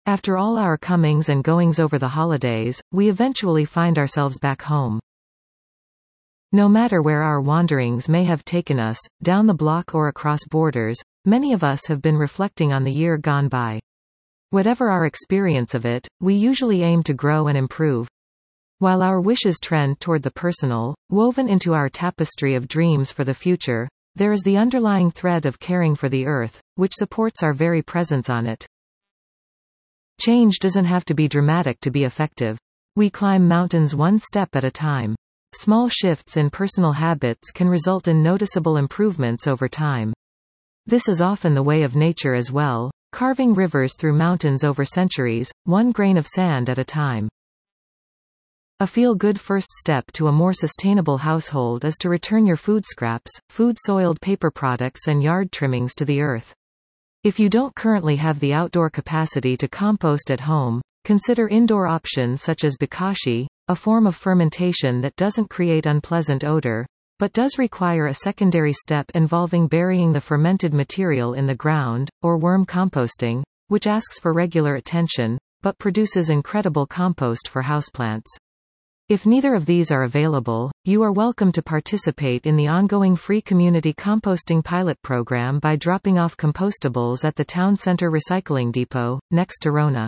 After all our comings and goings over the holidays, we eventually find ourselves back home. No matter where our wanderings may have taken us, down the block or across borders, many of us have been reflecting on the year gone by. Whatever our experience of it, we usually aim to grow and improve. While our wishes trend toward the personal, woven into our tapestry of dreams for the future, there is the underlying thread of caring for the earth, which supports our very presence on it. Change doesn't have to be dramatic to be effective. We climb mountains one step at a time. Small shifts in personal habits can result in noticeable improvements over time. This is often the way of nature as well, carving rivers through mountains over centuries, one grain of sand at a time. A feel-good first step to a more sustainable household is to return your food scraps, food-soiled paper products and yard trimmings to the earth. If you don't currently have the outdoor capacity to compost at home, consider indoor options such as bokashi, a form of fermentation that doesn't create unpleasant odor, but does require a secondary step involving burying the fermented material in the ground, or worm composting, which asks for regular attention, but produces incredible compost for houseplants. If neither of these are available, you are welcome to participate in the ongoing free community composting pilot program by dropping off compostables at the Town Center Recycling Depot, next to Rona.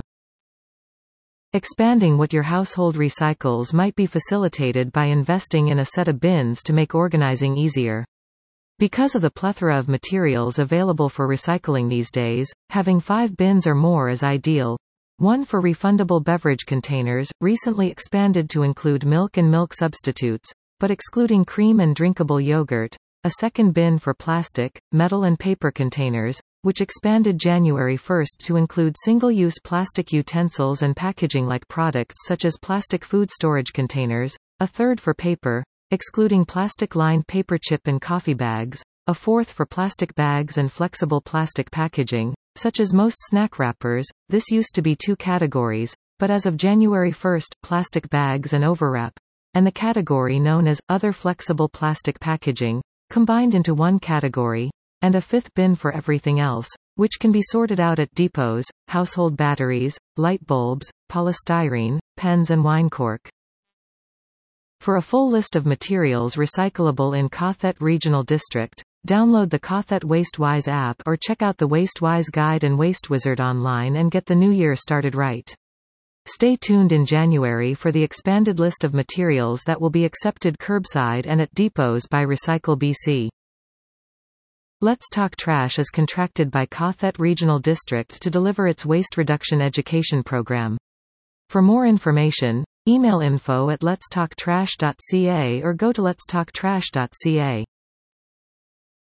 Expanding what your household recycles might be facilitated by investing in a set of bins to make organizing easier. Because of the plethora of materials available for recycling these days, having 5 bins or more is ideal. One for refundable beverage containers, recently expanded to include milk and milk substitutes, but excluding cream and drinkable yogurt. A second bin for plastic, metal and paper containers, which expanded January 1 to include single-use plastic utensils and packaging-like products such as plastic food storage containers. A third for paper, excluding plastic-lined paper chip and coffee bags. A fourth for plastic bags and flexible plastic packaging, such as most snack wrappers. This used to be 2 categories, but as of January 1, plastic bags and overwrap, and the category known as other flexible plastic packaging, combined into one category, and a 5th bin for everything else, which can be sorted out at depots: household batteries, light bulbs, polystyrene, pens and wine cork. For a full list of materials recyclable in Kathet Regional District, download the Kathet WasteWise app or check out the WasteWise Guide and WasteWizard online and get the new year started right. Stay tuned in January for the expanded list of materials that will be accepted curbside and at depots by Recycle BC. Let's Talk Trash is contracted by Kathet Regional District to deliver its waste reduction education program. For more information, email info@letstalktrash.ca or go to letstalktrash.ca.